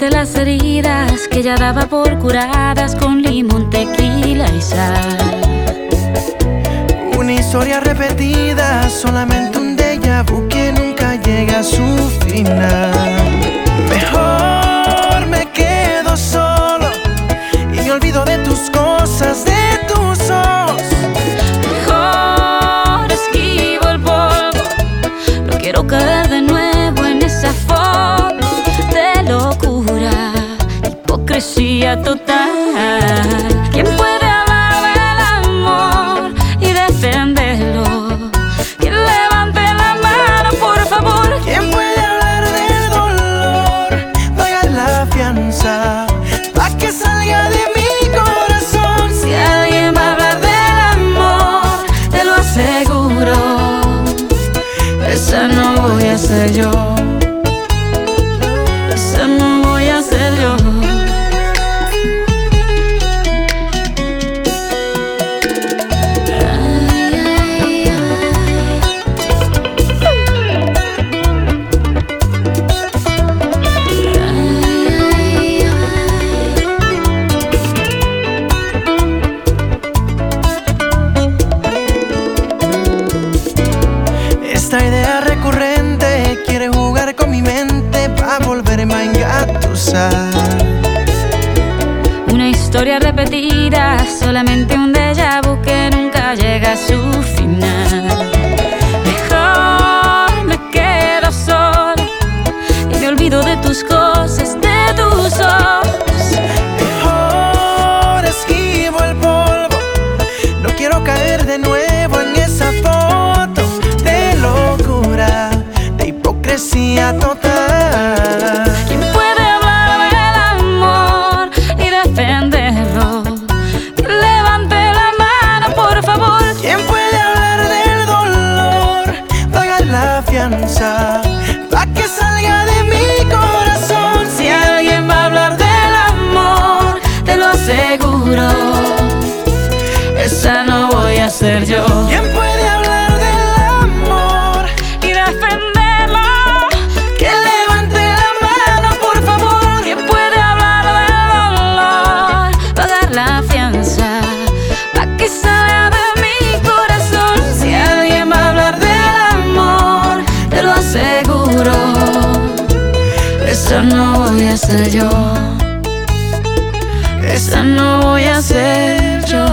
curaste las heridas que ya daba por curadas con limón, tequila y sal. Una historia repetida, solamente un déjà vu que nunca llega a su final. Mejor me quedo solo y me olvido de tus cosas, de tus ojos. Mejor esquivo el polvo, no quiero caer de nuevo en esa foto de locura, hipocresía total. ¿Quién puede hablar del amor y defenderlo? ¿Quién levante la mano, por favor? ¿Quién puede hablar del dolor? Paga la fianza pa' que salga de mi corazón. Si alguien va a hablar del amor, te lo aseguro, esa no voy a ser yo. Esa no voy a ser yo. Esta idea recurrente quiere jugar con mi mente pa' volverme a engatusar. Una historia repetida, solamente un déjà vu que nunca llega a su final. Mejor me quedo sola y me olvido de tus cosas, de tus ojos. Mejor esquivo el polvo, no quiero caer de nuevo en esa foto de locura, de hipocresía total. ¿Quién puede hablar del amor y defenderlo? Que levante la mano, por favor. ¿Quién puede hablar del dolor? Pagar la fianza pa' que salga de mi corazón. Si alguien va a hablar del amor, te lo aseguro, esa no voy a ser yo. ¿Quién puede hablar del amor Y defenderlo, que levante la mano, por favor? ¿quién puede hablar del dolor? Pagar la fianza pa' que salga de mi corazón. Si alguien va a hablar del amor, te lo aseguro, esa no voy a ser yo. Esa no voy a ser yo.